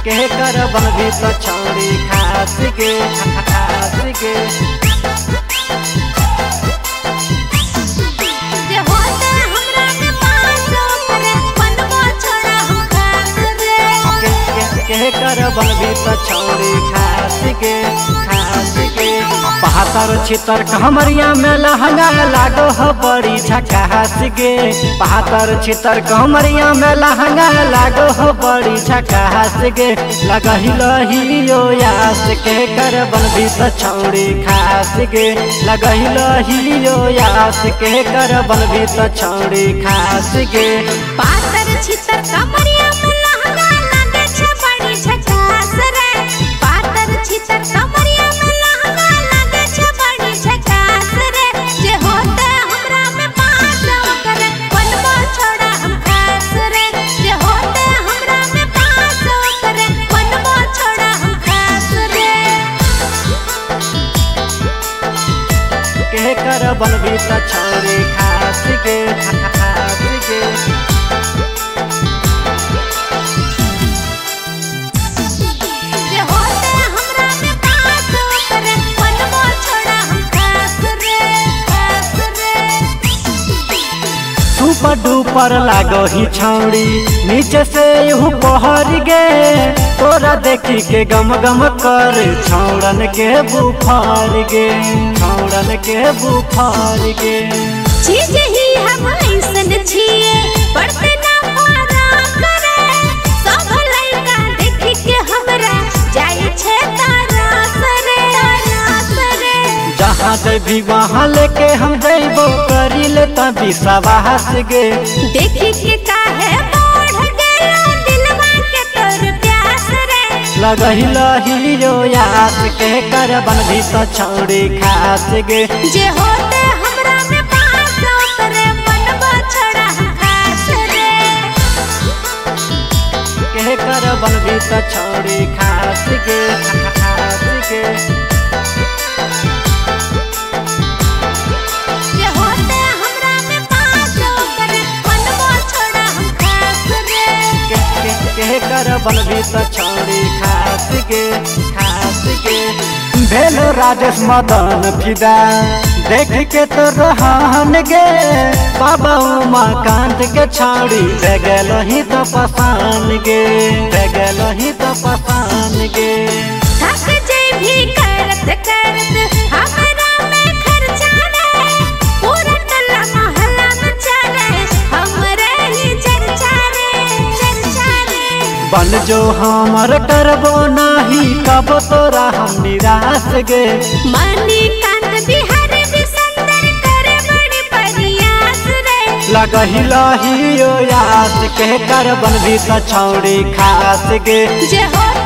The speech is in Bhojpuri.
के कर बनबी तो छौड़ी खास गे खास गे। के कर बनबी तो छौड़ी खास गे खास गे। 72 छितर कमरिया में लहंगा लागो हो बड़ी झकास गे। 72 छितर कमरिया में लहंगा लागो हो बड़ी झकास गे। लगहिलो यास के कर बनबी तो छौड़ी खास गे। लगहिलो यास के कर बनबी तो छौड़ी खास गे। 72 छितर कमरिया में लहंगा लागे छे बड़ी झकास रे। 72 छितर कमरिया में लहंगा लागे छे बड़ी झकास रे। जे होते हमरा में पास करे बनबो छोड़ा हम खास रे। जे होते हमरा में पास करे बनबो छोड़ा हम खास रे। के कर बनबी तो छौड़ी खास गे खास गे। सुपर डुपर लागो ही छौड़ी नीचे से यू पहर गे। तोरा देखी के गम गम कर छौड़न के बुखार गे छौड़न के बुखार गे। चीज ही हम ऐसन छिए पढ़ते ना पारा करे। सब लइका देखी के हमरा जाई छे तारा सरे जहाँ जभी वहाँ लेके हम जइबो करी ले तभी सवास गे। देखी के काहे बढ़ गेलो दिलवा के तोर प्यास रे। लगहिलो यास के कर बनबी तो छौड़ी खास गे। जे होते हमरा में पास करे बनबो छोड़ा हम खास रे। के कर बनबी तो छौड़ी खास गे खास गे। जे होते हमरा में पास करे बनबो छोड़ा हम खास रे। के कर बनबी तो छौड़ी खास गे खास गे। भेलो राजेश मदन फिदा देख के तो रहन गे। बाबा उमाकांत के छौड़ी दे गेलो ही तो पसान गे दे गेलो ही तो पसान गे। थक जेभी करत करत हमरा में खर्चा रे। पूरा टोला मोहल्ला में चले हमरे ही चर्चा रे। बन जो हमर करबो नाही कब तोरा हम निराश गे। मणिकांत बिहारी भी सुंदर करे बड़ी प्रयास रे। लगहिलो यास के कर बनबी तो छौड़ी खास गे। जे हो